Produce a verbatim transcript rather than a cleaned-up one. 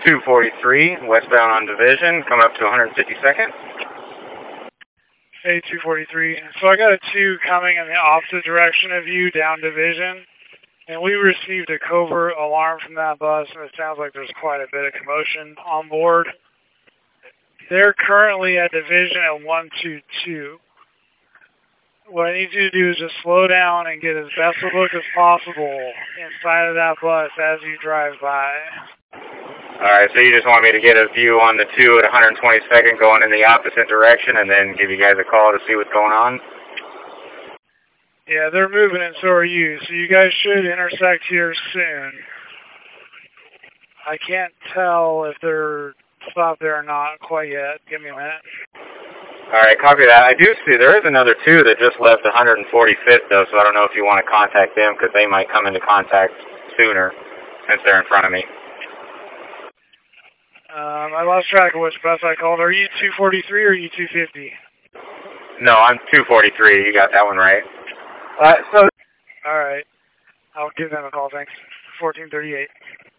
two forty-three, westbound on Division, coming up to one fifty-second. Hey, two forty-three. So I got a two coming in the opposite direction of you, down Division. And we received a covert alarm from that bus, and it sounds like there's quite a bit of commotion on board. They're currently at Division at one two two. What I need you to do is just slow down and get as best a look as possible inside of that bus as you drive by. Alright, so you just want me to get a view on the two at one twenty-second going in the opposite direction and then give you guys a call to see what's going on? Yeah, they're moving and so are you, so you guys should intersect here soon. I can't tell if they're stopped there or not quite yet. Give me a minute. Alright, copy that. I do see there is another two that just left one forty-fifth though, so I don't know if you want to contact them because they might come into contact sooner since they're in front of me. Um, I lost track of which bus I called. Are you two forty-three or are you two fifty? No, I'm two forty-three. You got that one right. Uh, so. Alright. I'll give them a call, thanks. fourteen thirty-eight.